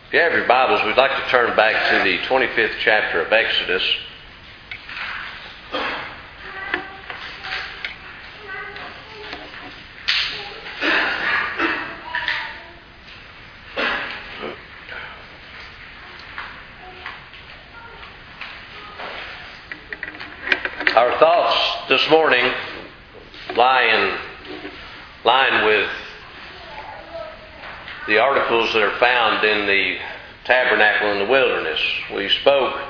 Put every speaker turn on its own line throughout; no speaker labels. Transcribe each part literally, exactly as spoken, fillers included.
If you have your Bibles, we'd like to turn back to the twenty-fifth chapter of Exodus. Our thoughts this morning lie in line with the articles that are found in the tabernacle in the wilderness. We spoke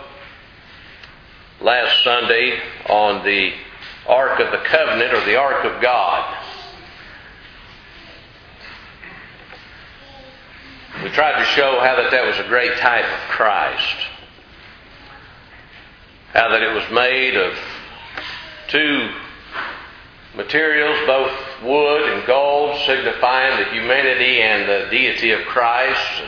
last Sunday on the Ark of the Covenant, or the Ark of God. We tried to show how that that was a great type of Christ. How that it was made of two materials, both wood and gold, signifying the humanity and the deity of Christ.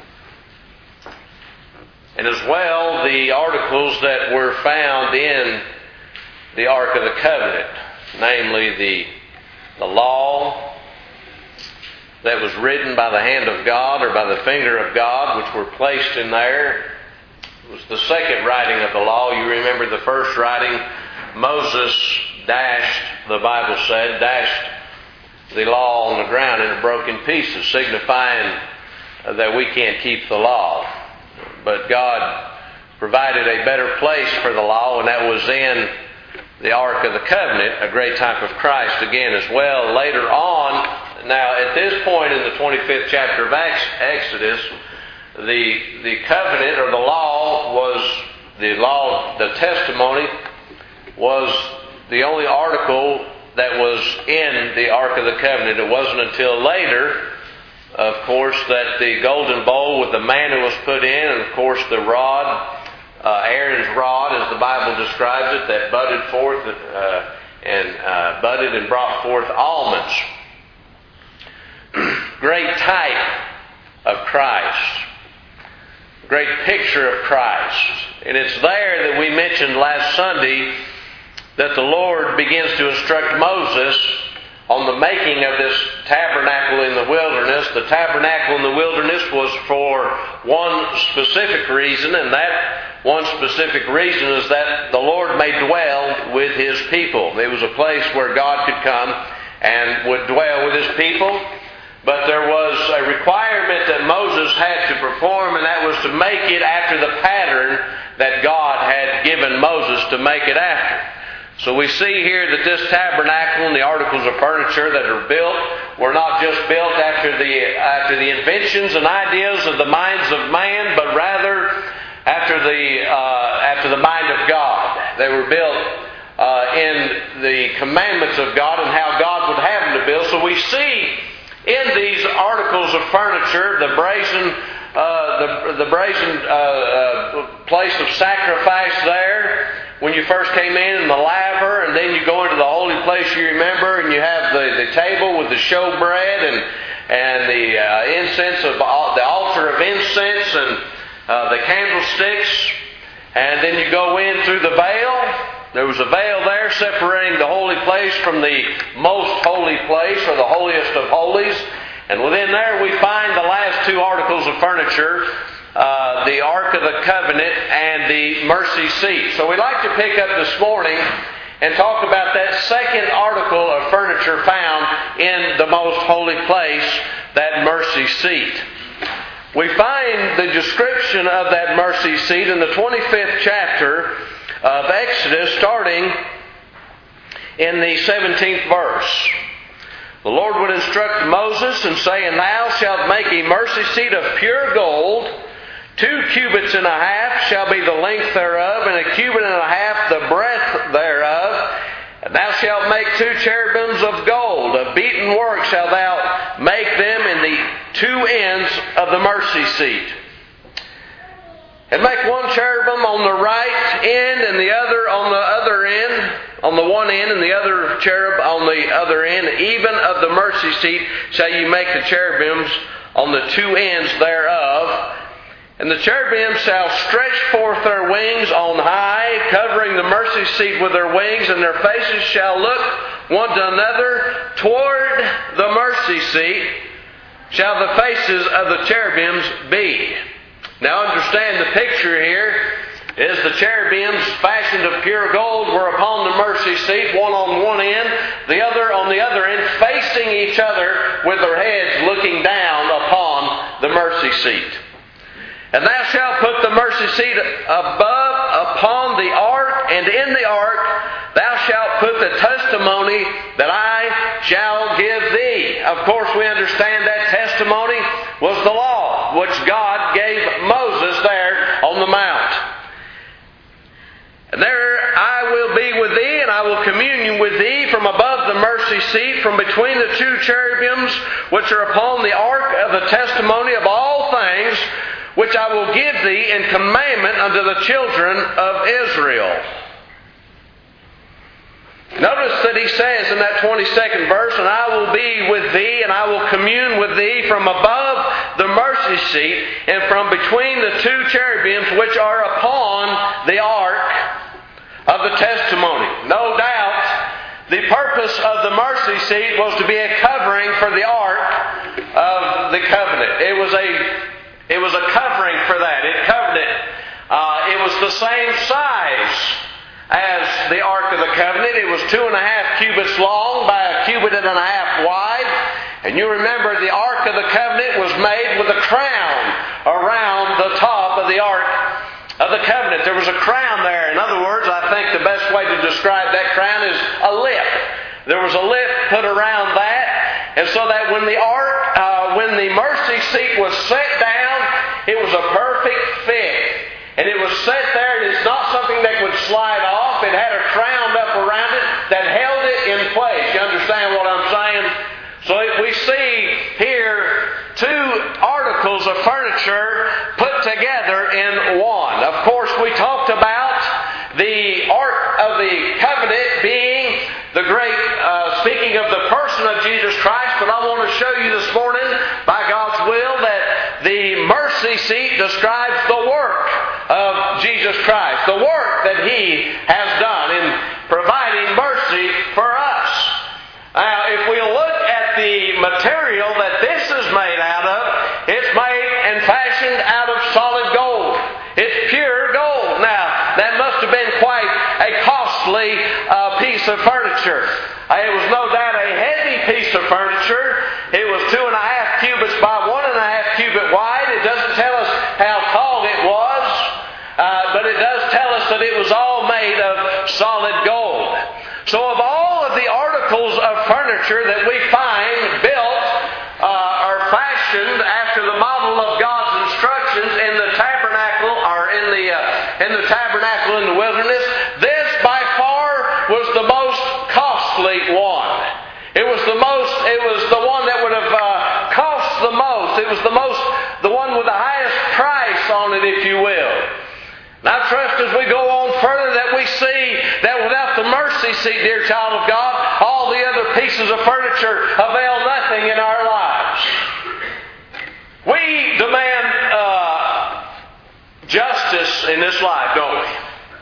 And as well, the articles that were found in the Ark of the Covenant, namely the, the law that was written by the hand of God or by the finger of God, which were placed in there. It was the second writing of the law. You remember the first writing, Moses dashed, the Bible said, dashed the law on the ground into broken pieces, signifying that we can't keep the law. But God provided a better place for the law, and that was in the Ark of the Covenant, a great type of Christ again as well. Later on, now at this point in the twenty-fifth chapter of Exodus, the, the covenant or the law was, the law, the testimony was the only article that was in the Ark of the Covenant. It wasn't until later, of course, that the golden bowl with the manna was put in, and of course the rod, uh, Aaron's rod, as the Bible describes it, that budded forth uh, and uh, budded and brought forth almonds. Great type of Christ. Great picture of Christ. And it's there that we mentioned last Sunday that the Lord begins to instruct Moses on the making of this tabernacle in the wilderness. The tabernacle in the wilderness was for one specific reason, and that one specific reason is that the Lord may dwell with His people. It was a place where God could come and would dwell with His people. But there was a requirement that Moses had to perform, and that was to make it after the pattern that God had given Moses to make it after. So we see here that this tabernacle and the articles of furniture that are built were not just built after the after the inventions and ideas of the minds of man, but rather after the uh, after the mind of God. They were built uh, in the commandments of God and how God would have them to build. So we see in these articles of furniture the brazen uh, the the brazen uh, uh, place of sacrifice there. When you first came in, in the laver, and then you go into the holy place, you remember, and you have the, the table with the showbread and and the uh, incense of the altar of incense and uh, the candlesticks, and then you go in through the veil. There was a veil there separating the holy place from the most holy place, or the holiest of holies. And within there we find the last two articles of furniture, Uh, the Ark of the Covenant and the mercy seat. So we'd like to pick up this morning and talk about that second article of furniture found in the most holy place, that mercy seat. We find the description of that mercy seat in the twenty-fifth chapter of Exodus, starting in the seventeenth verse. The Lord would instruct Moses and say, "And thou shalt make a mercy seat of pure gold. Two cubits and a half shall be the length thereof, and a cubit and a half the breadth thereof. And thou shalt make two cherubims of gold. Of beaten work shalt thou make them in the two ends of the mercy seat. And make one cherubim on the right end, and the other on the other end, on the one end, and the other cherub on the other end. Even of the mercy seat shall you make the cherubims on the two ends thereof. And the cherubim shall stretch forth their wings on high, covering the mercy seat with their wings, and their faces shall look one to another toward the mercy seat, shall the faces of the cherubims be." Now understand the picture here is the cherubims fashioned of pure gold were upon the mercy seat, one on one end, the other on the other end, facing each other with their heads looking down upon the mercy seat. And thou shalt put the mercy seat above upon the ark, and in the ark thou shalt put the testimony that I shall give thee. Of course, we understand that testimony was the law, which God gave Moses there on the mount. And there I will be with thee, and I will commune with thee from above the mercy seat, from between the two cherubims which are upon the ark of the testimony of all things, which I will give thee in commandment unto the children of Israel. Notice that he says in that twenty-second verse, and I will be with thee, and I will commune with thee from above the mercy seat, and from between the two cherubims which are upon the ark of the testimony. No doubt, the purpose of the mercy seat was to be a covering for the ark of the covenant. It was a It was a covering for that. It covered it. Uh, it was the same size as the Ark of the Covenant. It was two and a half cubits long by a cubit and a half wide. And you remember the Ark of the Covenant was made with a crown around the top of the Ark of the Covenant. There was a crown there. In other words, I think the best way to describe that crown is a lip. There was a lip put around that. And so that when the ark, uh, when the mercy seat was set down, it was a perfect fit. And it was set there, and it's not something that would slide off. It had a crown up around it that held it in place. You understand what I'm saying? So we see here two articles of furniture put together in one. Of course, we talked about the Ark of the Covenant being the great, uh, speaking of the person of Jesus Christ, but I want to show you this morning, by God's will, that the mercy seat describes the work of Jesus Christ, the work that He has done in providing mercy for us. Now, if we look at the material that this is made out of, it's made and fashioned out of solid gold. It's pure gold. Now, that must have been quite a costly uh, piece of furniture. Uh, it was no doubt a heavy piece of furniture. It was two and a half cubits by one and a half cubit wide. It doesn't tell us how tall it was, uh, but it does tell us that it was all made of solid gold. So of all of the articles of furniture that we find built uh, or fashioned after the model of God's instructions in the tabernacle or in the uh, in the tabernacle in the wilderness, this by far was the most costly one. It was the most. It was the one that would have uh, cost the most. It was the most, the one with the highest price on it, if you will. And I trust as we go on further that we see that without the mercy seat, dear child of God, all the other pieces of furniture avail nothing in our lives. We demand uh, justice in this life, don't we?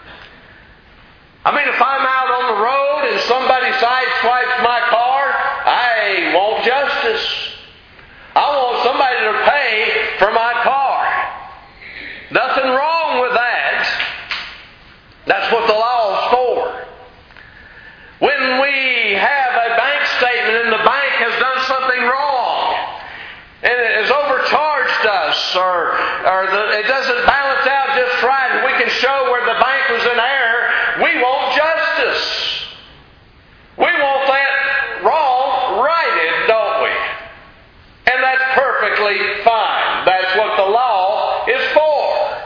I mean, if I'm out on the road and somebody sideswipes my car, I want justice. I want somebody to pay for my car. Nothing wrong with that. That's what the law is for. When we have a bank statement and the bank has done something wrong and it has overcharged us, or, or the, it doesn't balance out just right, and we can show where the bank was in error, we want justice. We want that wrong righted, don't we? And that's perfectly fine. That's what the law is for.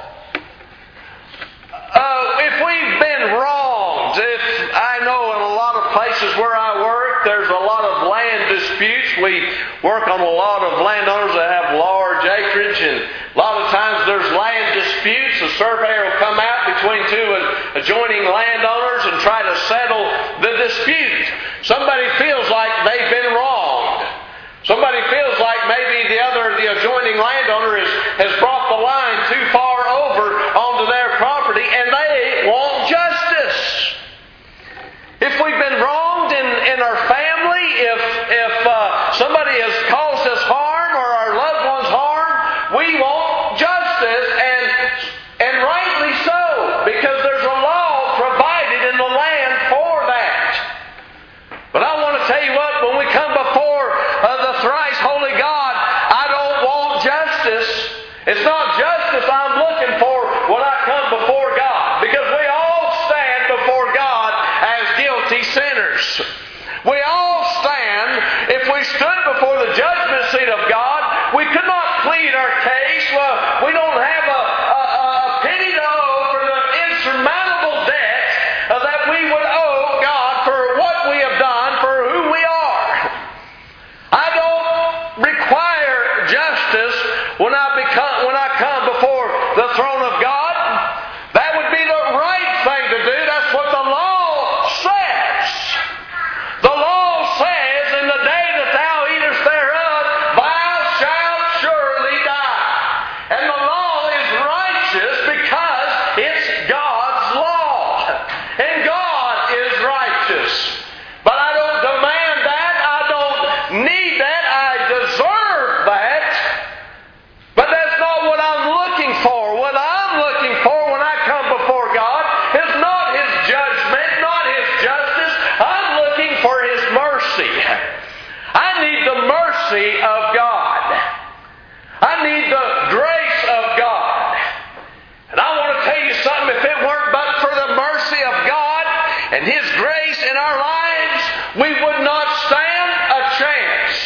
Uh, if we've been wronged, if I know in a lot of places where I work, there's a lot of land disputes. We work on a lot of landowners that have large acreage, and a lot of times there's land disputes. A surveyor will come out between two adjoining landowners and try to settle the dispute. Somebody feels like they've been wronged. Somebody feels like maybe the other, the adjoining landowner has, has brought the line too far over onto their property, and they want justice. If we've been wronged in, in our family, if, if uh, somebody has caused us harm or our loved ones harm, we want justice, and It's not justice I'm looking for when I come before God, because we all stand before God as guilty sinners. We all stand, if we stood before the judgment seat of God, we could not plead our case. Well, we don't have a, a, a penny to owe for the insurmountable debt that we would owe God for what we have done, for who we are. I don't require justice when I become when I come before the throne of God. That would be the right thing to do. That's what the law says. The law says, in the day that thou eatest thereof, thou shalt surely die. And the law is righteous because it's God's law. And God is righteous. But I don't demand that. I don't need that. I deserve that. But that's not what I'm looking for. What I'm looking for when I come before God is not His judgment, not His justice. I'm looking for His mercy. I need the mercy of God. I need the grace of God. And I want to tell you something. If it weren't but for the mercy of God and His grace in our lives, we would not stand a chance.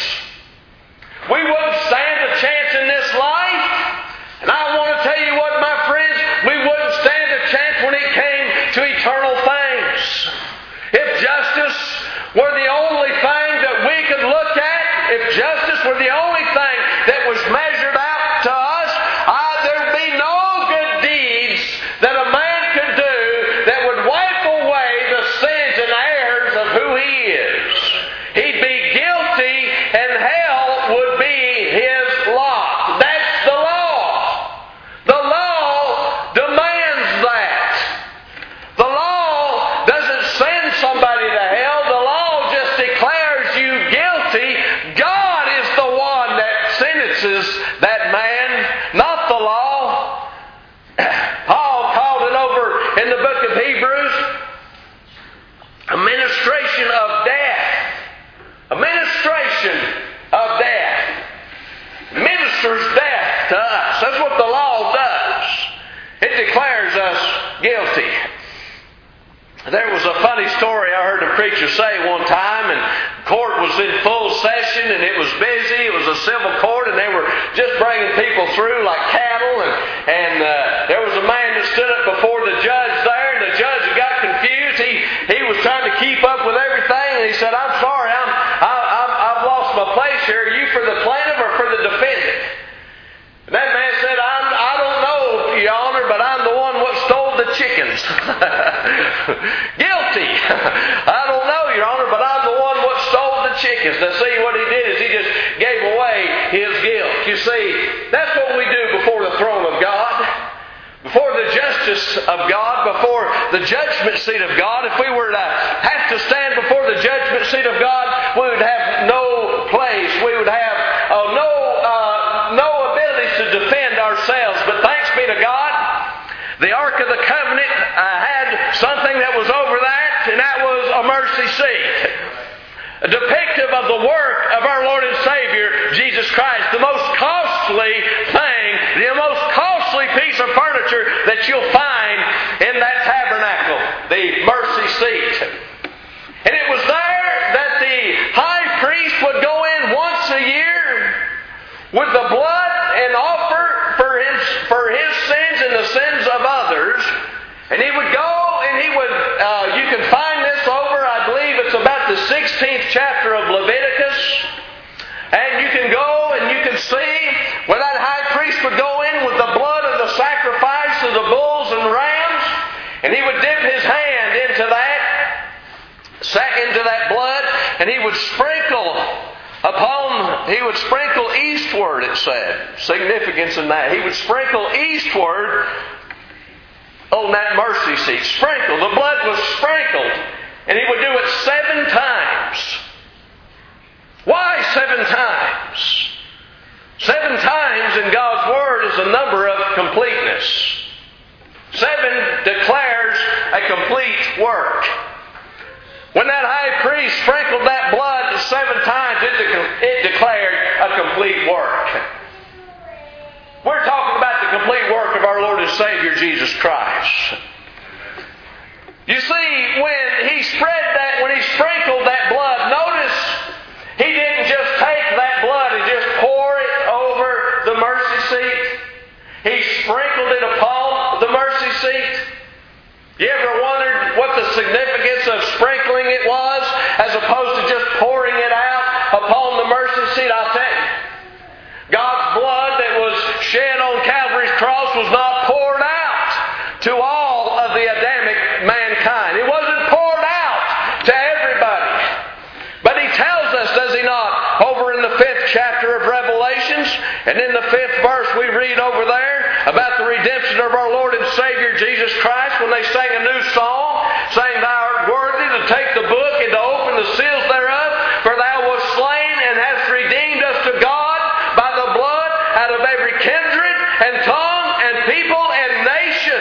We wouldn't stand a chance in this life. And I want to tell you what, my friends, we wouldn't stand a chance when it came to eternal things. If justice were the only thing that we could look at, if justice were the only thing that was measured out to us, I, there'd be no good deeds that a man could do that would wipe away the sins and errors of who he is. He'd be guilty and hell would be his lot. That's the law. The law demands that. The law doesn't send somebody to hell. The law just declares you guilty. God is the one that sentences that man, not the law. Paul called it over in the book of Hebrews a ministration of death. A ministration of death. Ministers death to us. That's what the law does. It declares us guilty. There was a funny story I heard a preacher say one time, and court was in full session, and it was busy. It was a civil court, and they were just bringing people through like cattle, and, and uh, there was a man that stood up before the judge there, and the judge got confused. He, he was trying to keep up with everything, and he said, I'm sorry, I'm, I, I've, I've lost my place here. Are you for the plaintiff or for the defendant? And that man said, I'm, I don't know, Your Honor, but I'm the one what stole the chickens. Guilty. I don't know, Your Honor, but I'm the one what stole the chickens. Now see, what he did is he just gave away his guilt. You see, that's what we do before the throne of God. Before the justice of God, before the judgment seat of God. If we were to have to stand before the judgment seat of God, we would have no place. We would have uh, no uh, no ability to defend ourselves. But thanks be to God, the Ark of the Covenant uh, had something that was over that, and that was a mercy seat. A depictive of the work of our Lord and Savior, Jesus Christ. The most costly thing, the most costly piece of furniture that you'll find in that tabernacle. The mercy seat. And it was there that the high priest would go in once a year with the blood and offer for his, for his sins and the sins of others. And he would go and he would, uh, you can find this over, I believe it's about the sixteenth chapter of Leviticus. And you can go and you can see where that high priest would go in with the blood of the sacrifice of the bulls and rams. And he would dip his hand into that, into that blood, and he would sprinkle upon, he would sprinkle eastward, it said. Significance in that. He would sprinkle eastward on that mercy seat. Sprinkle. The blood was sprinkled. And he would do it seven times. Why seven times? Seven times in God's Word is a number of completeness. Seven declares a complete work. When that high priest sprinkled that blood seven times, it, de- it declared a complete work. We're talking about the complete work of our Lord and Savior, Jesus Christ. You see, when He spread that, when He sprinkled that blood, notice He didn't just take that blood and just pour it over the mercy seat. He sprinkled it upon the mercy seat. You ever wondered what the significance of sprinkling it was as opposed to just pouring it out upon the mercy seat? I'll tell you. God's blood that was shed on Calvary's cross was not poured out to all of the Adamic mankind. It wasn't poured out to everybody. But He tells us, does He not, over in the fifth chapter of Revelations, and in the fifth verse we read over there about the redemption of our Lord and Savior Jesus Christ when they sang a new song, saying, Thou art worthy to take the book and to open the seals thereof, for Thou wast slain and hast redeemed us to God by the blood out of every kindred and tongue and people and nation.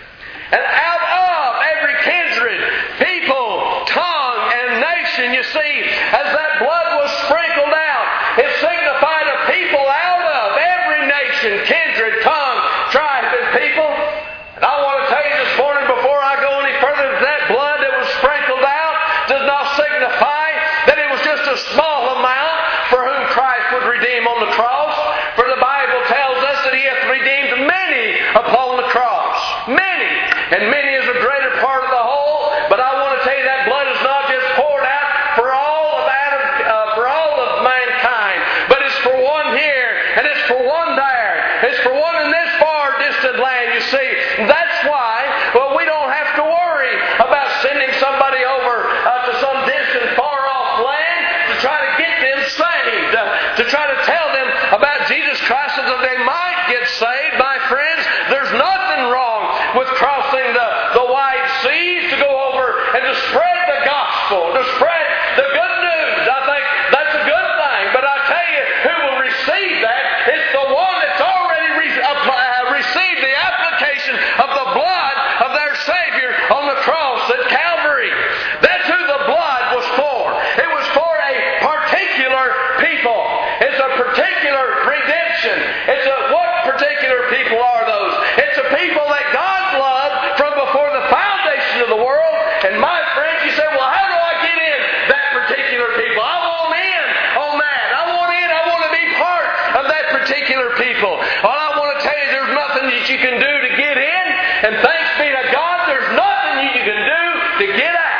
And out of every kindred, people, tongue, and nation, you see, as that blood was sprinkled out, it signified a people out of every nation, kindred, tongue, tribe, and people. And I want to tell you this morning, before I go any further, that that blood that was sprinkled out does not signify that it was just a small amount for whom Christ would redeem on the cross. For the Bible tells us that He hath redeemed many upon the cross. Many. And many is a greater part of the whole. But I want to tell you that blood is not just poured out for all of Adam, uh, for all of mankind, but it's for one here and it's for one there. It's for one in this far distant land. You see, that's why well we don't have to worry about sending somebody over uh, to some distant far off land to try to get them saved, uh, to try to tell them about Jesus Christ so that they might get saved. My friends, there's nothing wrong with crossing the, the wide seas to go over and to spread the gospel, to spread the good news. I think that's a good thing. But I tell you, who will receive that? It's the one that's already re- uh, received the application of the blood of their Savior on the cross at Calvary. That's who the blood was for. It was for a particular people. It's a particular redemption. It's a, what particular people are those? It's a people that God loved from before the foundation of the world. And my friends, you say, well, how do I get in that particular people? I want in on that. I want in. I want to be part of that particular people. Well, I want to tell you, there's nothing that you can do to get in. And thanks be to God, there's nothing you can do to get out.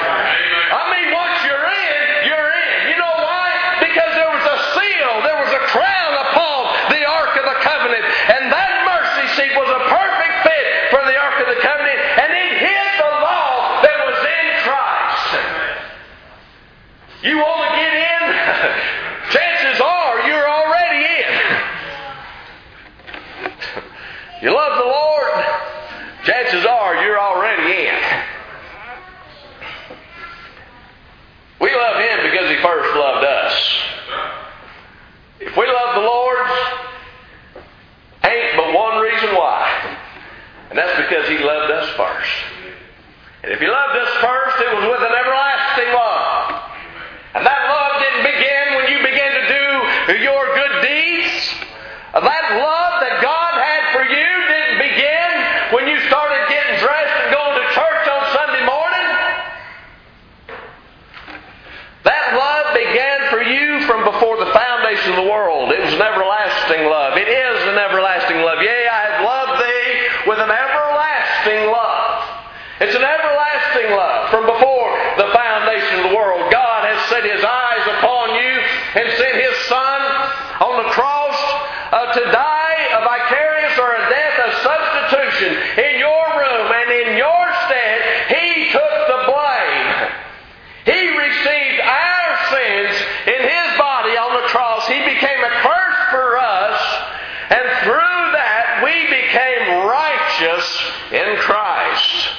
I mean, once you're in, you're in. You know why? Because there was a seal, there was a crown upon the Ark of the Covenant. And that mercy seat was a perfect fit for the Ark of the Covenant. And it hid the law that was in Christ. You want to get in? Chances are you're already in. You love the Lord? Chances are you're already in. We love Him because He first loved us. If we love the Lord, ain't but one reason why. And that's because He loved us first. And if He loved us first, it was with an everlasting love. And that love didn't begin when you began to do your good deeds. That love that God had for you didn't begin when you started getting dressed and going to church on Sunday morning. That love began for you from before the foundation of the world. It was an everlasting love. It is an everlasting love. Yea, I have loved thee with an everlasting love. It's an everlasting love. From before the foundation of the world, God has set His eyes upon you and sent His Son on the cross uh, to die a vicarious or a death of substitution in your room and in your stead. He took the blame. He received our sins in His body on the cross. He became a curse for us, and through that we became righteous in Christ.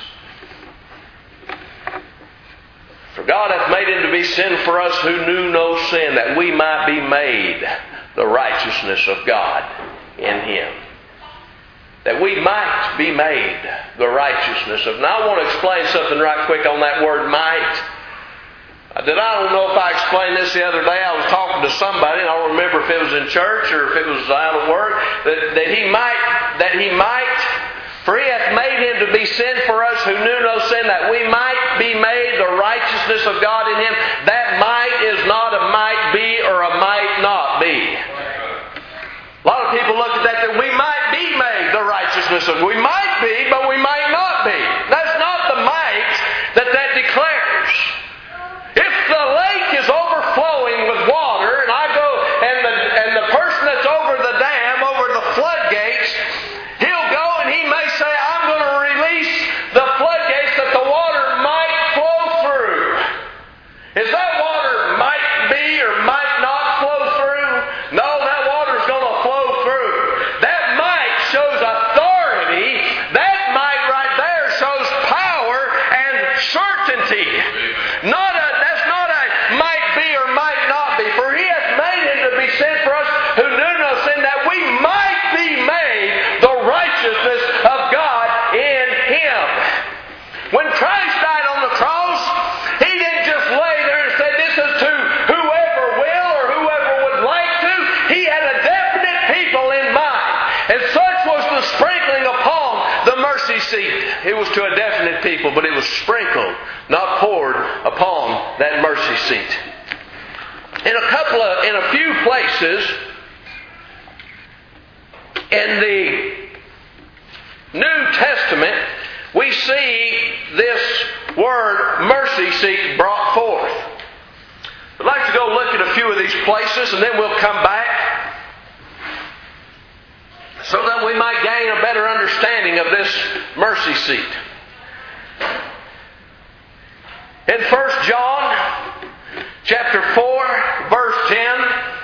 For God hath made Him to be sin for us who knew no sin, that we might be made the righteousness of God in Him. That we might be made the righteousness of. Now I want to explain something right quick on that word might. That I don't know if I explained this the other day. I was talking to somebody, and I don't remember if it was in church or if it was out of work, that, that he might, that he might, for he hath made him to be sin for us who knew no sin, that we might be made the righteousness of God in him. That might is not a might be or a might not be. A lot of people look at that, that we might be made the righteousness of, we might be, but we might not be. That's not the might that that declares. If the lake is overflowing with water, and I go, and the and the person that's over the dam, over the floodgates, he'll go and he may say, I'm going to release the floodgates that the water might flow through. Is that water might be or might not flow through? No, that water's going to flow through. That might shows authority. That might right there shows power and certainty. Not a seat. It was to a definite people, but it was sprinkled, not poured upon that mercy seat. In a couple of, in a few places in the New Testament, we see this word mercy seat brought forth. I'd like to go look at a few of these places, and then we'll come back so that we might gain a better understanding of this mercy seat. In First John chapter four, verse ten,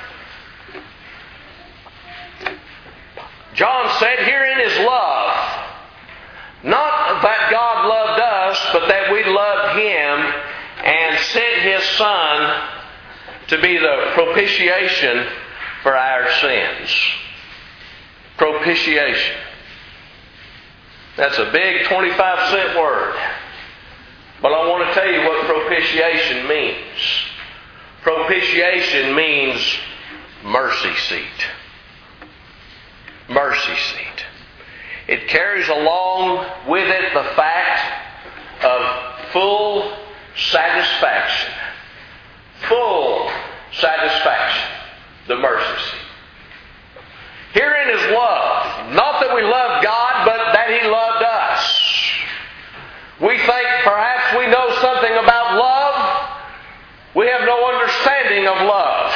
John said, herein is love. Not that God loved us, but that we loved Him and sent His Son to be the propitiation for our sins. Propitiation. That's a big twenty-five cent word. But I want to tell you what propitiation means. Propitiation means mercy seat. Mercy seat. It carries along with it the fact of full satisfaction. Full satisfaction. The mercy seat. Herein is love. Not that we love God, but that He loved us. We think perhaps we know something about love. We have no understanding of love.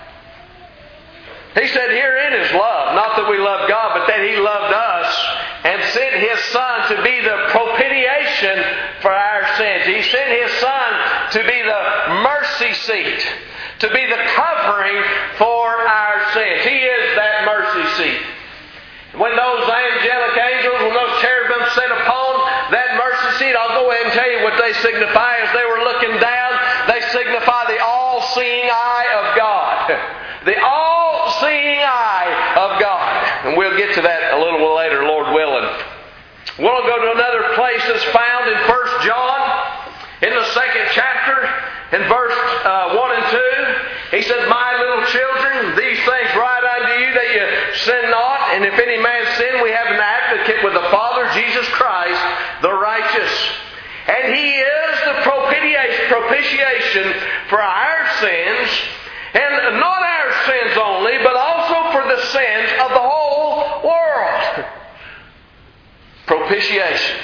He said, herein is love. Not that we love God, but that He loved us and sent His Son to be the propitiation for our sins. He sent His Son to be the mercy seat, to be the covering for our sins. He is that mercy seat. When those angelic angels, when those cherubim sat upon that mercy seat, I'll go ahead and tell you what they signify as they were looking down. They signify the all-seeing eye of God. The all-seeing eye of God. And we'll get to that a little bit later, Lord willing. We'll go to another place that's found in First John, in the second chapter, in verse uh, one and two. He says, my little children, these things write unto you that you sin not. And if any man sin, we have an advocate with the Father, Jesus Christ, the righteous. And He is the propitiation, propitiation for our sins. And not our sins only, but also for the sins of the whole world. Propitiation.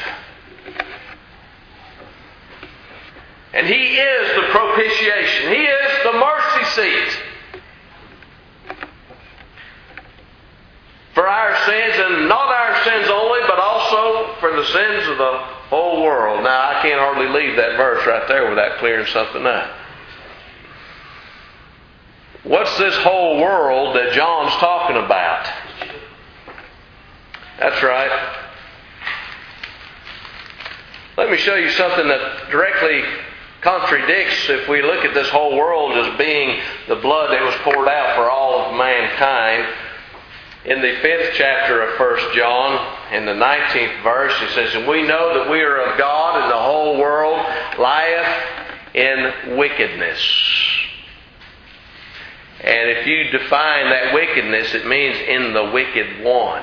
And He is the propitiation. He is the mercy seat for our sins, and not our sins only, but also for the sins of the whole world. Now, I can't hardly leave that verse right there without clearing something up. What's this whole world that John's talking about? That's right. Let me show you something that directly contradicts if we look at this whole world as being the blood that was poured out for all of mankind. In the fifth chapter of First John, in the nineteenth verse, it says, and we know that we are of God, and the whole world lieth in wickedness. And if you define that wickedness, it means in the wicked one.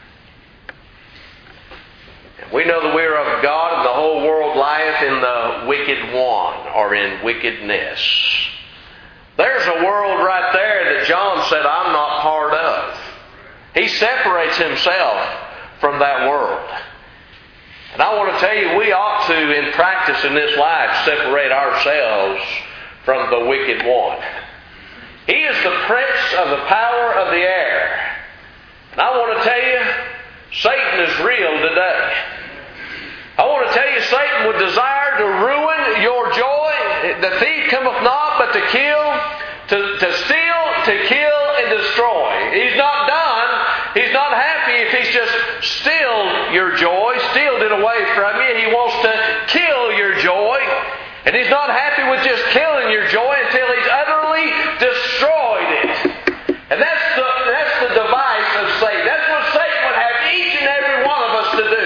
We know that we are of God, and the whole world lieth in the wicked one, or in wickedness. There's a world right there that John said, I'm not part of. He separates himself from that world. And I want to tell you, we ought to, in practice in this life, separate ourselves from the wicked one. He is the prince of the power of the air. And I want to tell you, Satan is real today. I want to tell you, Satan would desire to ruin your joy. The thief cometh not but to kill, to, to steal, to kill, and destroy. He's not done. He's not happy if he's just stealed your joy, stealed it away from you. He wants to kill your joy. And he's not happy with just killing your joy until he's utterly destroyed it. And that's the, that's the device of Satan. That's what Satan would have each and every one of us to do.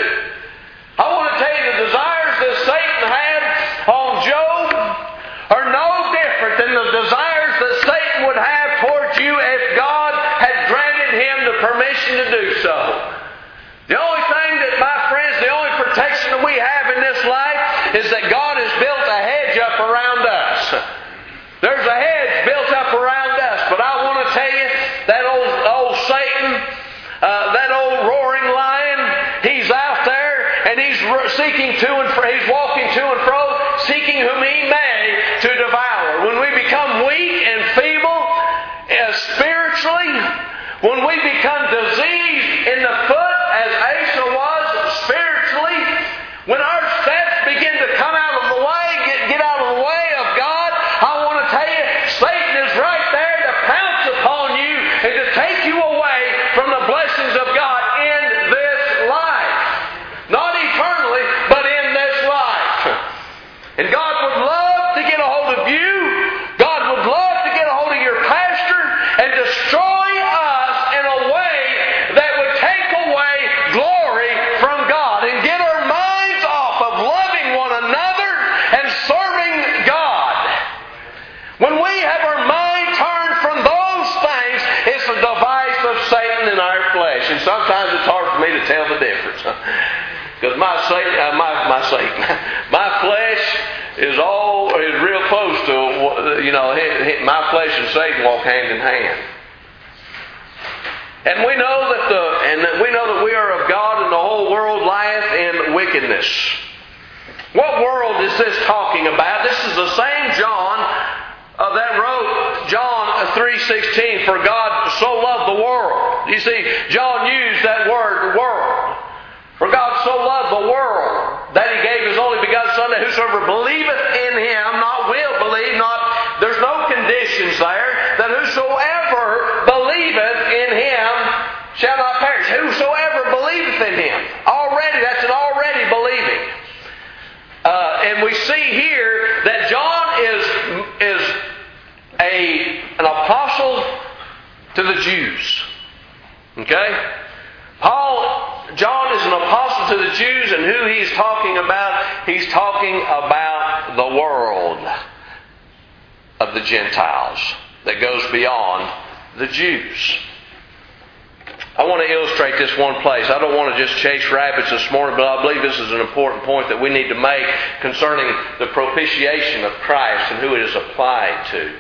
I want to tell you, the desires that Satan had on Job are no different than the desires that Satan would have towards you if God had granted him the permission to do so. The only thing that, my friends, the only protection that we have in this life is that God has built a hedge up around us. There's a hedge built up around us. But I want to tell you, that old, old Satan, uh, that old roaring lion, he's out there and he's seeking to and fro, he's walking to and fro, seeking whom he may to devour. When we become weak and feeble uh, spiritually, when we become diseased in the foot, as Asa was spiritually, when our steps begin to come out of the way, get, get out of the way of God, I want to tell you, Satan is right there to pounce upon you and to take you away from the blessings of God in this life. Not eternally, but in this life. And God would love to get a hold of you. God would love to get a hold of your pastor and destroy us in a way that would take away glory from God and get our minds off of loving one another and serving God. When we have our mind turned from those things, it's a device of Satan in our flesh. And sometimes it's hard for me to tell the difference. Because my Satan, uh, my, my Satan, my flesh is all is real close to, you know, my flesh and Satan walk hand in hand. And we know that the and that we know that we are of God, and the whole world lieth in wickedness. What world is this talking about? This is the same John uh, that wrote John three sixteen. For God so loved the world. You see, John used that word, world. For God so loved the world that He gave His only begotten Son, that whosoever believeth in Him, not will believe, not there's no conditions there, that whosoever believeth in Him shall not perish. Whosoever believeth in Him. Already, that's an already believing. Uh, and we see here that John is, is a, an apostle to the Jews. Okay? Paul, John is an apostle to the Jews, and who he's talking about? He's talking about the world of the Gentiles that goes beyond the Jews. I want to illustrate this one place. I don't want to just chase rabbits this morning, but I believe this is an important point that we need to make concerning the propitiation of Christ and who it is applied to.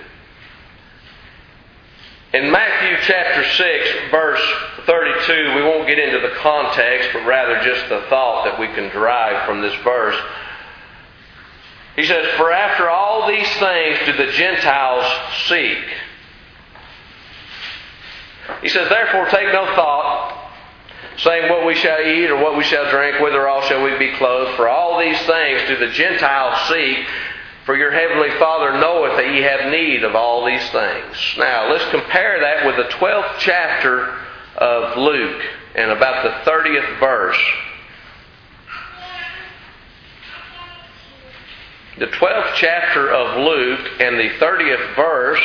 In Matthew chapter six, verse thirty-two, we won't get into the context, but rather just the thought that we can derive from this verse. He says, "For after all these things do the Gentiles seek." He says, "Therefore take no thought, saying what we shall eat or what we shall drink, withal shall we be clothed. For all these things do the Gentiles seek. For your heavenly Father knoweth that ye have need of all these things." Now, let's compare that with the twelfth chapter of Luke and about the thirtieth verse. The twelfth chapter of Luke and the thirtieth verse,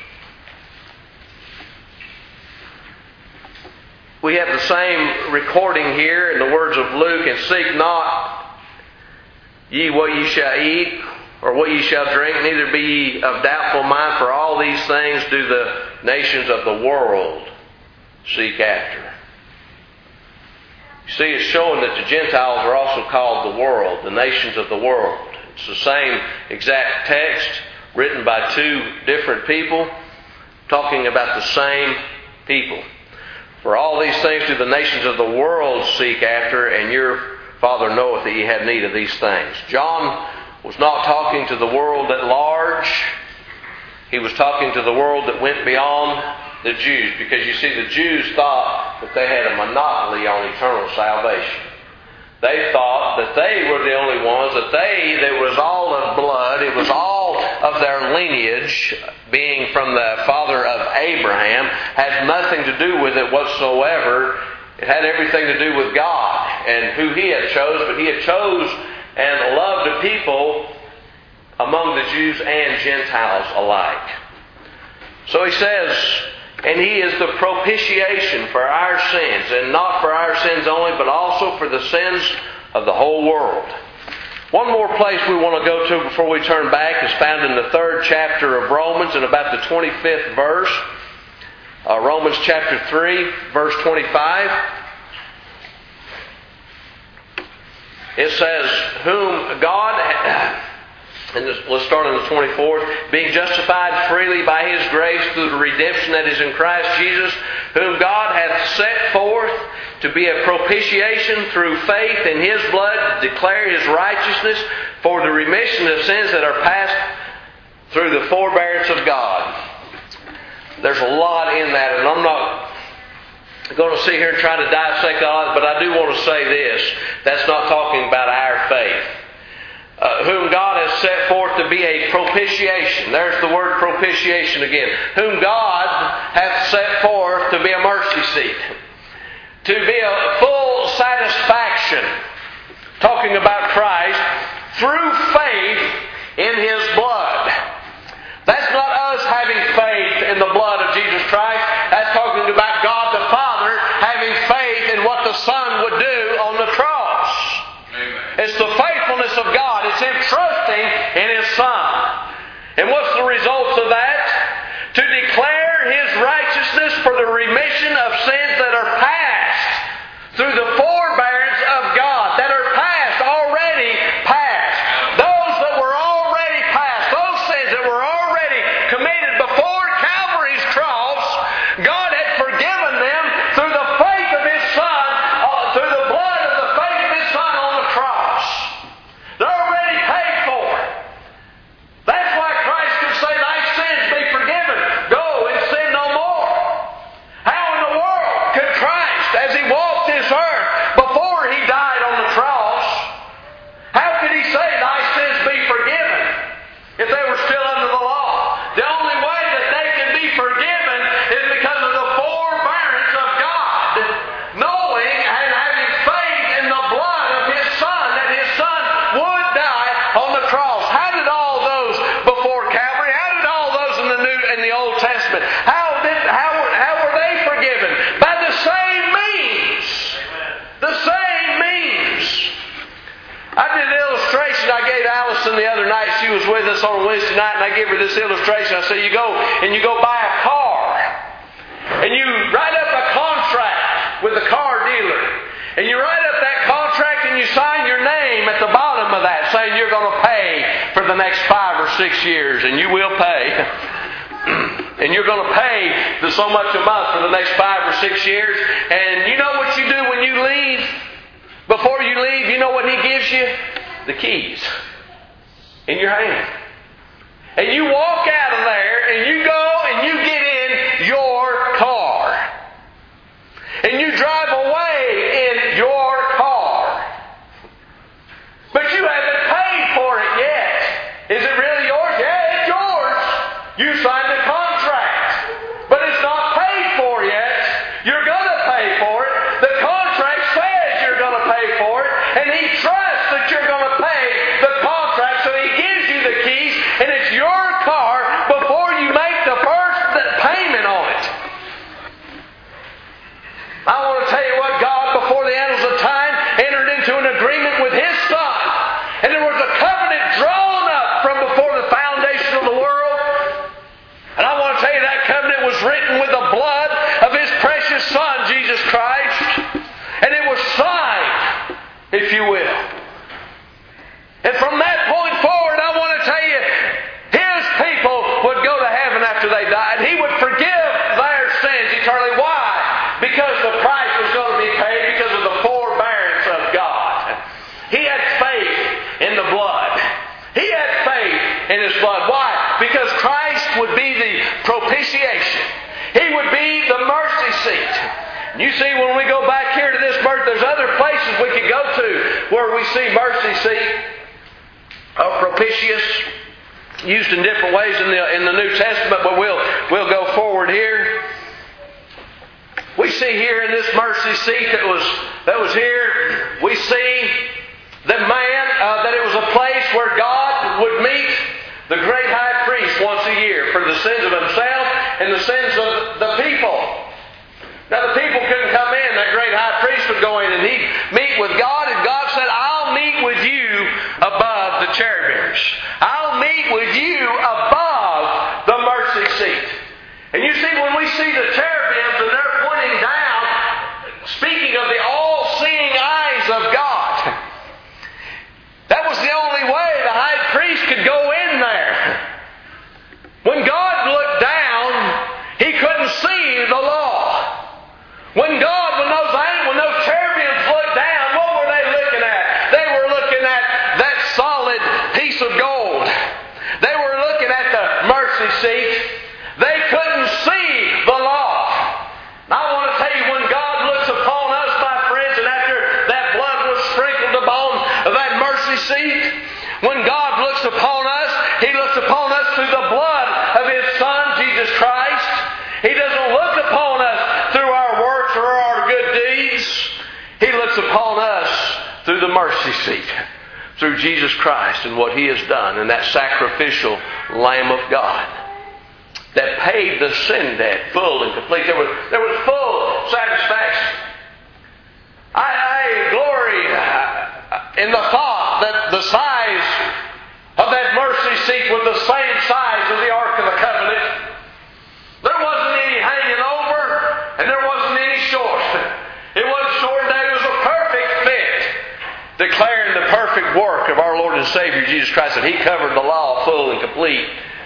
we have the same recording here in the words of Luke. "And seek not ye what ye shall eat, or what ye shall drink, neither be ye of doubtful mind, for all these things do the nations of the world seek after. You see, it's showing that the Gentiles are also called the world, the nations of the world. It's the same exact text written by two different people, talking about the same people. For all these things do the nations of the world seek after, and your Father knoweth that ye have need of these things. John was not talking to the world at large. He was talking to the world that went beyond the Jews, because you see, the Jews thought that they had a monopoly on eternal salvation. They thought that they were the only ones, that they, that was all of blood, it was all of their lineage, being from the father of Abraham, had nothing to do with it whatsoever. It had everything to do with God and who He had chose, but He had chose and loved a people among the Jews and Gentiles alike. So He says, and He is the propitiation for our sins, and not for our sins only, but also for the sins of the whole world. One more place we want to go to before we turn back is found in the third chapter of Romans, in about the twenty-fifth verse. Uh, Romans chapter three, verse twenty-five. It says, whom God... And this, let's start on the twenty-fourth. Being justified freely by His grace through the redemption that is in Christ Jesus, whom God hath set forth to be a propitiation through faith in His blood, to declare His righteousness for the remission of sins that are passed through the forbearance of God. There's a lot in that, and I'm not going to sit here and try to dissect all of it, but I do want to say this. That's not talking about our faith. Uh, whom God has set forth to be a propitiation. There's the word propitiation again. Whom God hath set forth to be a mercy seat. To be a full satisfaction. Talking about Christ through faith in His blood. That's not us having faith in the blood of Jesus Christ. That's talking about God the Father having faith in what the Son would do on the cross. Amen. It's the faithfulness of God. It's Him trusting in His Son. And what's the results of that? To declare His righteousness for the remission of sins that are past through the forbearance of God, that are past, already past. Those that were already past, those sins that were already committed before Calvary's cross, God had forgiven them through the faith of His Son, uh, through the blood of the faith of His Son on the cross. They're already paid for. That's why Christ could say, thy sins be forgiven. Go and sin no more. How in the world could Christ, as He walked this earth, before He died on the cross, how could He say, thy sins be forgiven, if they were still under the law? The only way that they could be forgiven is because of the forbearance of God, knowing and having faith in the blood of His Son, that His Son would die on the cross. How did all those before Calvary, how did all those in the New in the Old Testament, how did how how were they forgiven? By the same means. The same means. I did an illustration I gave Allison the other night. She was with us on Wednesday night, and I gave her this illustration. I said, you go and you go buy a car, and you write up a contract with the car dealer, and you write up that contract and you sign your name at the bottom of that, saying you're going to pay for the next five or six years, and you will pay. And you're going to pay the so much a month for the next five or six years. And you know what you do when you leave? Before you leave, you know what He gives you? The keys in your hand. And you walk out of there and you go and you get in your car. And you drive away in your car. But you haven't paid for it yet. Is it really yours? Yeah, it's yours. You signed the contract. But it's not paid for yet. You're going to pay for it. The contract says you're going to pay for it. And He trusts that you're going to pay the contract. So He gives you the keys. And it's your car. died. He would forgive their sins eternally. Why? Because the price was going to be paid because of the forbearance of God. He had faith in the blood. He had faith in His blood. Why? Because Christ would be the propitiation. He would be the mercy seat. You see, when we go back here to this verse, there's other places we could go to where we see mercy seat or propitious used in different ways in the in the New Testament, but we'll we'll go forward here. We see here in this mercy seat that was that was here, we see that man uh, that it was a place where God would meet the great high priest once a year for the sins of himself and the sins of the people. Now the people couldn't come in. That great high priest would go in and he'd meet with God, and God said, I'll meet with you above the cherubims. I'll meet with you above the mercy seat. And you see, when we see the cherubims and they're pointing down, speaking of the all-seeing eyes of God, that was the only way the high priest could go in there. When God looked down, He couldn't see the law. When God, when those when those cherubims looked down, what were they looking at? They were looking at that solid piece of gold. They were looking at the mercy seat. They couldn't see the law. And I want to tell you, when God looks upon us, my friends, and after that blood was sprinkled upon that mercy seat, when God looks upon us, He looks upon us through the blood of His Son, Jesus Christ. He doesn't look upon us through our works or our good deeds. He looks upon us through the mercy seat, through Jesus Christ and what He has done, and that sacrificial Lamb of God that paid the sin debt full and complete. There was, there was full satisfaction. I, I glory in the thought that the size of that mercy seat was the same size as the Ark of the Covenant. There wasn't any hanging over, and there wasn't any short. It wasn't short, and it was a perfect fit, declaring the perfect work of our Lord and Savior Jesus Christ, that He covered the law full and complete.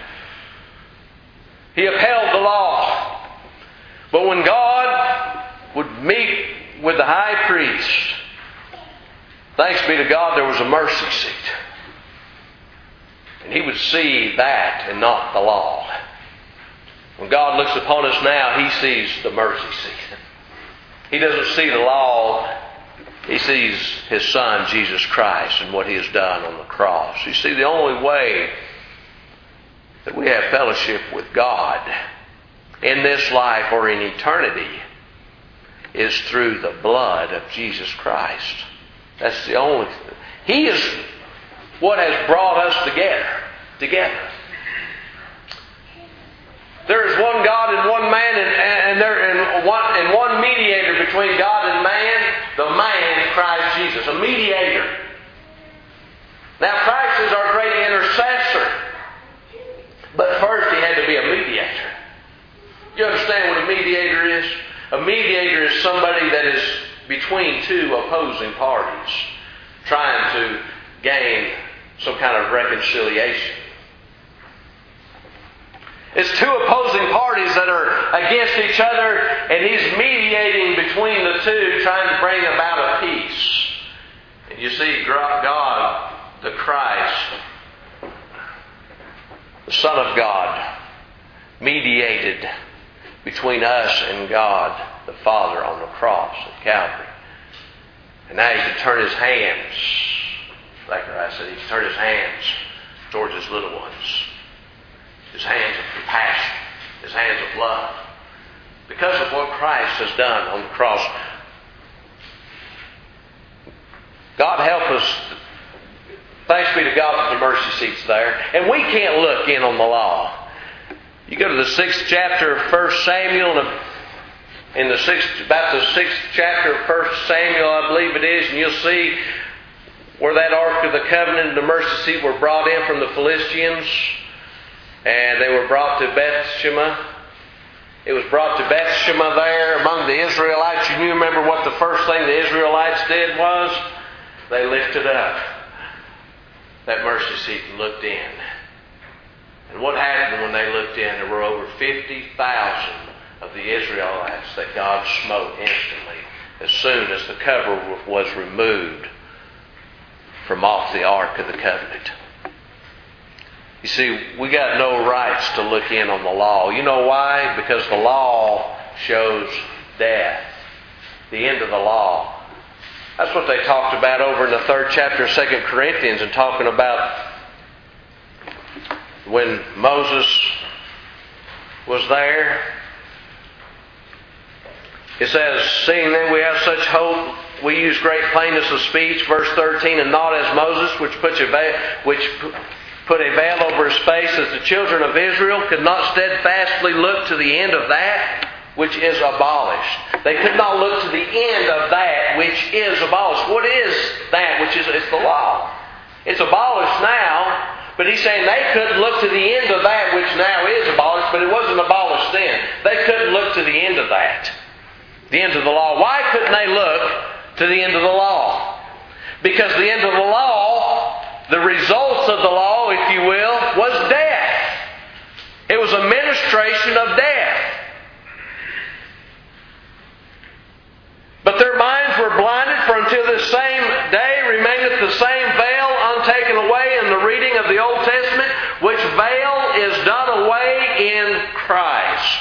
He upheld the law. But when God would meet with the high priest, thanks be to God, there was a mercy seat. And He would see that and not the law. When God looks upon us now, He sees the mercy seat. He doesn't see the law. He sees His Son, Jesus Christ, and what He has done on the cross. You see, the only way that we have fellowship with God in this life or in eternity is through the blood of Jesus Christ. That's the only thing. He is what has brought us together. Together. There is one God and one man, and, and there and one and one mediator between God and man, the man Christ Jesus, a mediator. Now Christ is our great intercessor, but first He had to be a mediator. You understand what a mediator is? A mediator is somebody that is between two opposing parties, trying to gain some kind of reconciliation. It's two opposing parties that are against each other, and He's mediating between the two, trying to bring about a peace. And you see, God, the Christ, the Son of God, mediated between us and God, the Father, on the cross at Calvary. And now He can turn His hands, like I said, He can turn His hands towards His little ones. His hands of compassion, His hands of love. Because of what Christ has done on the cross. God help us. Thanks be to God that the mercy seat's there. And we can't look in on the law. You go to the sixth chapter of First Samuel, and in the sixth, about the sixth chapter of First Samuel, I believe it is, and you'll see where that Ark of the Covenant and the mercy seat were brought in from the Philistines. And they were brought to Bethsheba. It was brought to Bethsheba there among the Israelites. And you remember what the first thing the Israelites did was? They lifted up that mercy seat and looked in. And what happened when they looked in? There were over fifty thousand of the Israelites that God smote instantly as soon as the cover was removed from off the Ark of the Covenant. You see, we got no rights to look in on the law. You know why? Because the law shows death. The end of the law. That's what they talked about over in the third chapter of Second Corinthians, and talking about when Moses was there. It says, seeing then we have such hope, we use great plainness of speech. Verse thirteen, and not as Moses, which put a veil, which put a veil over his face, as the children of Israel could not steadfastly look to the end of that which is abolished. They could not look to the end of that which is abolished. What is that which is? It's the law. It's abolished now, but he's saying they couldn't look to the end of that which now is abolished, but it wasn't abolished then. They couldn't look to the end of that. The end of the law. Why couldn't they look to the end of the law? Because the end of the law, the results of the law, if you will, was death. It was a ministration of death. But their minds were blinded, for until this same day remaineth the same veil untaken away in the reading of the Old Testament, which veil is done away in Christ.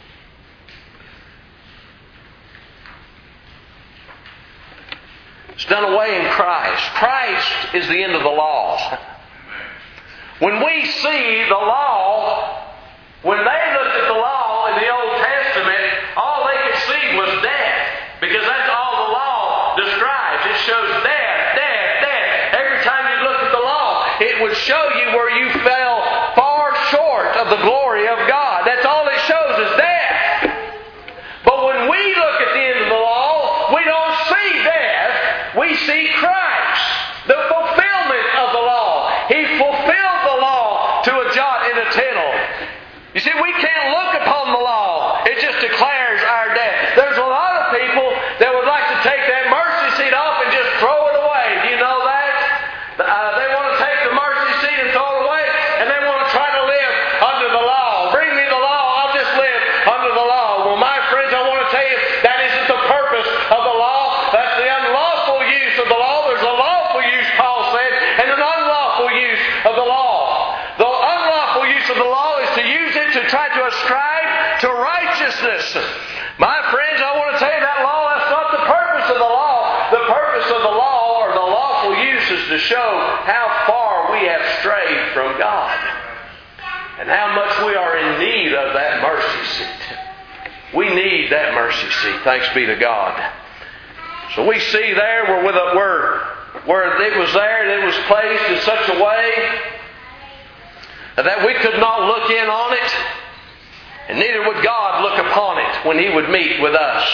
It's done away in Christ. Christ is the end of the law. When we see the law, when they looked at the law in the Old Testament, all they could see was death. Because that's all the law describes. It shows death, death, death. Every time you look at the law, it would show you where you fell far short of the glory of God. That's all it shows is death. But when we look at the end of the law, we don't see death. We see Christ, the fulfillment of the law. He fulfilled the law to a jot and a tittle. You see, we can't look upon the law. It just declares our death. There's a lot of people that would like to take that mercy seat off and just throw it away. Do you know that? Uh, they want to take the mercy seat and throw it away, and they want to try to live under the law. Bring me the law, I'll just live under the law. Well, my friends, I want to tell you, that isn't the purpose of the law. That's the unlawful use of the law. There's a lawful use, Paul said, and an unlawful use of the law. The unlawful use of the law is to use it to try to ascribe to righteousness. My friends, I want to tell you that law, that's not the purpose of the law. The purpose of the law, or the lawful use, is to show how far we have strayed from God. And how much we are in need of that mercy seat. We need that mercy seat. Thanks be to God. So we see there where, with a, where, where it was there, and it was placed in such a way that we could not look in on it. And neither would God look upon it when He would meet with us.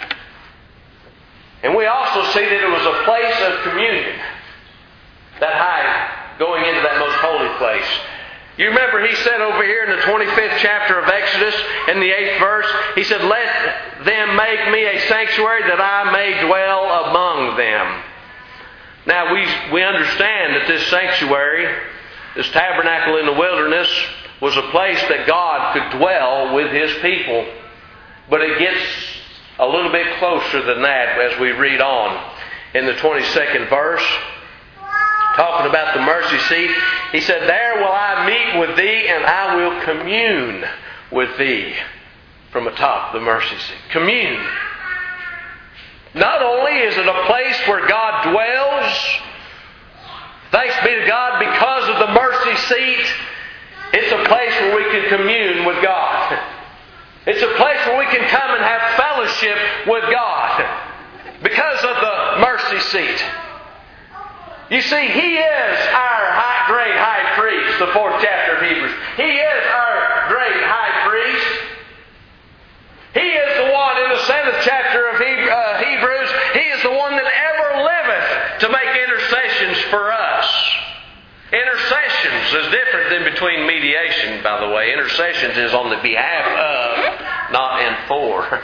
And we also see that it was a place of communion. That high, going into that most holy place. You remember He said over here in the twenty-fifth chapter of Exodus, in the eighth verse, He said, let them make me a sanctuary that I may dwell among them. Now we, we understand that this sanctuary, this tabernacle in the wilderness, was a place that God could dwell with His people. But it gets a little bit closer than that as we read on. In the twenty-second verse, talking about the mercy seat, He said, there will I meet with thee, and I will commune with thee. From atop the mercy seat. Commune. Not only is it a place where God dwells, thanks be to God, because of the mercy seat, it's a place where we can commune with God. It's a place where we can come and have fellowship with God because of the mercy seat. You see, He is our high, great high priest, the fourth chapter of Hebrews. He is our great high priest. He is the one in the seventh chapter of Hebrews. He is the one that ever liveth to make intercessions for us. Intercessions is different than between mediation, by the way. Intercessions is on the behalf of, not and for.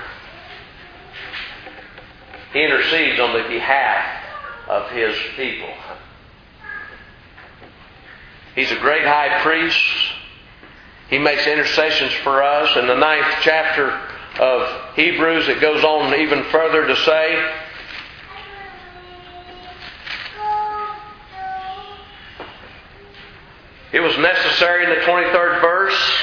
He intercedes on the behalf of His people. He's a great high priest. He makes intercessions for us. In the ninth chapter of Hebrews, it goes on even further to say, it was necessary in the twenty-third verse,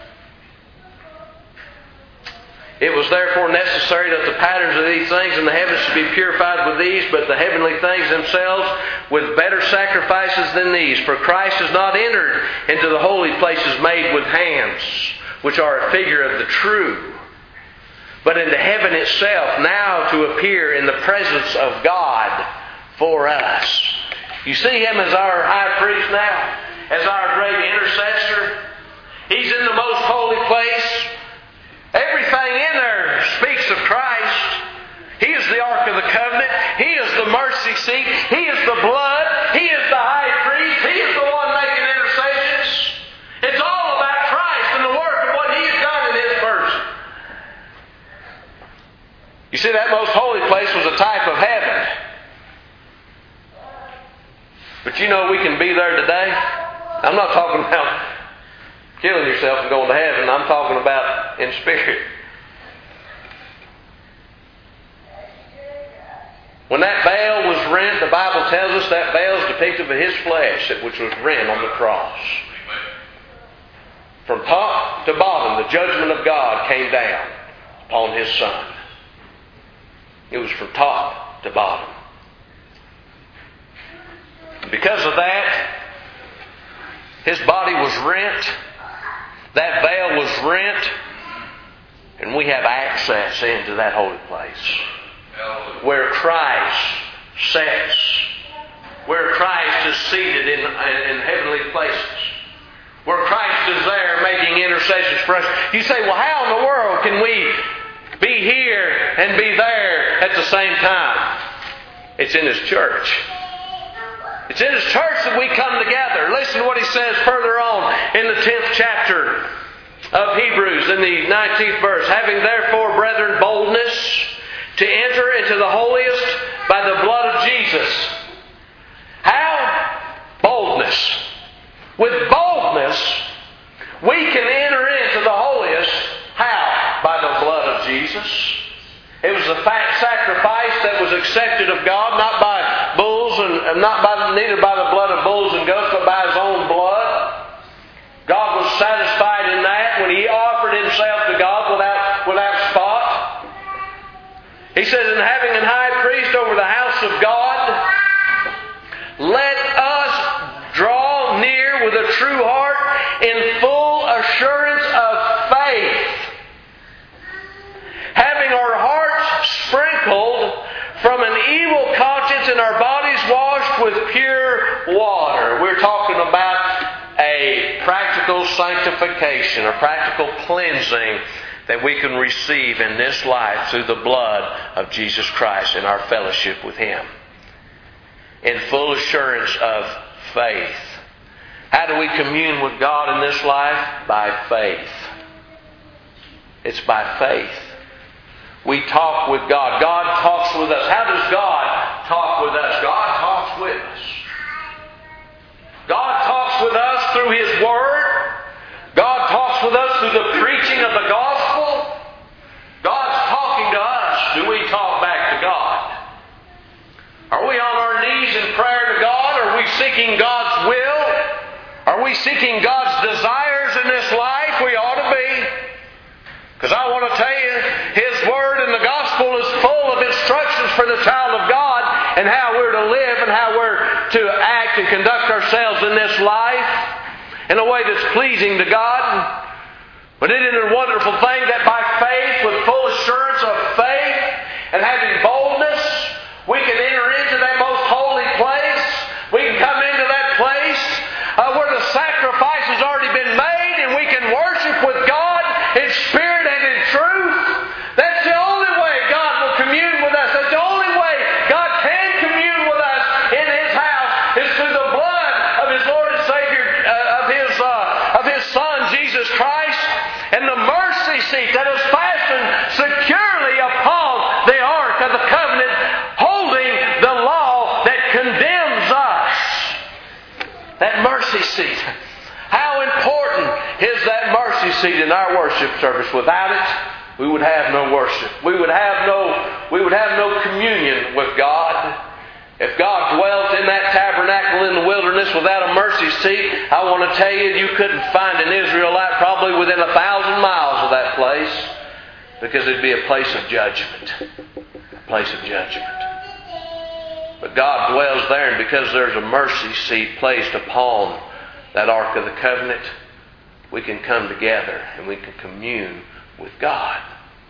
it was therefore necessary that the patterns of these things in the heavens should be purified with these, but the heavenly things themselves with better sacrifices than these. For Christ has not entered into the holy places made with hands, which are a figure of the true, but into heaven itself, now to appear in the presence of God for us. You see Him as our high priest now, as our great intercessor. He's in the most holy place. Everything in there speaks of Christ. He is the Ark of the Covenant. He is the mercy seat. He is the blood. He is the high priest. He is the one making intercessions. It's all about Christ and the work of what He has done in His person. You see, that most holy place was a type of heaven. But you know we can be there today. I'm not talking about killing yourself and going to heaven. I'm talking about in spirit. When that veil was rent, the Bible tells us that veil is depictive of His flesh, which was rent on the cross. From top to bottom, the judgment of God came down upon His Son. It was from top to bottom. And because of that, His body was rent. That veil was rent. And we have access into that holy place, where Christ sits, where Christ is seated in, in heavenly places, where Christ is there making intercessions for us. You say, well, how in the world can we be here and be there at the same time? It's in His church. It's in His church that we come together. Listen to what He says further on in the tenth chapter of Hebrews, in the nineteenth verse. Having therefore, brethren, boldness to enter into the holiest by the blood of Jesus. How? Boldness. With boldness, we can enter into the holiest. How? By the blood of Jesus. It was the fat sacrifice that was accepted of God, not by bulls and not by neither by the blood of bulls and goats, but by His own blood. God was satisfied in that when He offered Himself to God without without spot. He says, "And having an high priest over the house of God, let us draw near with a true heart in full assurance of faith, having our hearts sprinkled from an evil conscience and our bodies washed with pure water." We're talking about a practical sanctification, a practical cleansing that we can receive in this life through the blood of Jesus Christ and our fellowship with Him. In full assurance of faith. How do we commune with God in this life? By faith. It's by faith. We talk with God. God talks with us. How does God talk with us? God talks with us. God talks with us through His Word. God talks with us through the preaching of the gospel. God's talking to us. Do we talk back to God? Are we on our knees in prayer to God? Are we seeking God's will? Are we seeking God's desires in this life? We ought to be. Because I want to tell you, His Word and the Gospel is full of instructions for the child of God and how we're to live and how we're to act and conduct ourselves in this life in a way that's pleasing to God. But isn't it a wonderful thing that by faith, with full assurance of faith and having boldness, we can enter into that most holy place. We can come into that place uh, where the sacrifice has already been made and we can worship with God in spirit and in truth. That's the only way God will commune with us. That's the only way God can commune with us in His house is through the blood of His Lord and Savior, uh, of His uh, of His Son Jesus Christ, and the mercy seat that is fastened securely upon the Ark of the Covenant, holding the law that condemns us. That mercy seat. How important is that mercy seat in our worship service. Without it, we would have no worship. We would have no, we would have no communion with God. If God dwelt in that tabernacle in the wilderness without a mercy seat, I want to tell you, you couldn't find an Israelite probably within a thousand miles of that place, because it'd be a place of judgment. A place of judgment. But God dwells there, and because there's a mercy seat placed upon that Ark of the Covenant, we can come together and we can commune with God.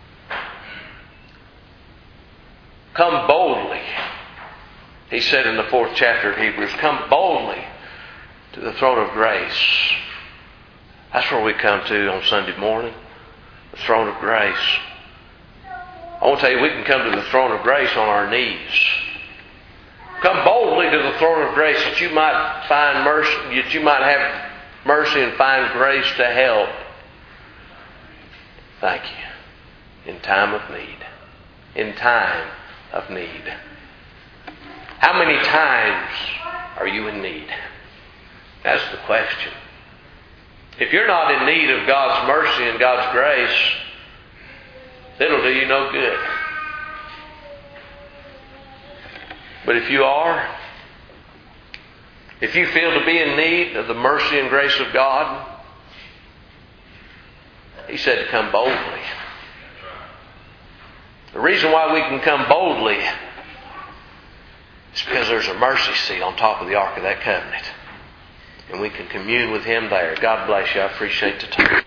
Come boldly. He said in the fourth chapter of Hebrews, come boldly to the throne of grace. That's where we come to on Sunday morning. The throne of grace. I want to tell you, we can come to the throne of grace on our knees. Come boldly to the throne of grace that you might find mercy, that you might have mercy and find grace to help. Thank you. In time of need. In time of need. How many times are you in need? That's the question. If you're not in need of God's mercy and God's grace, it'll do you no good. But if you are, if you feel to be in need of the mercy and grace of God, He said to come boldly. The reason why we can come boldly is because there's a mercy seat on top of the Ark of that Covenant. And we can commune with Him there. God bless you. I appreciate the time.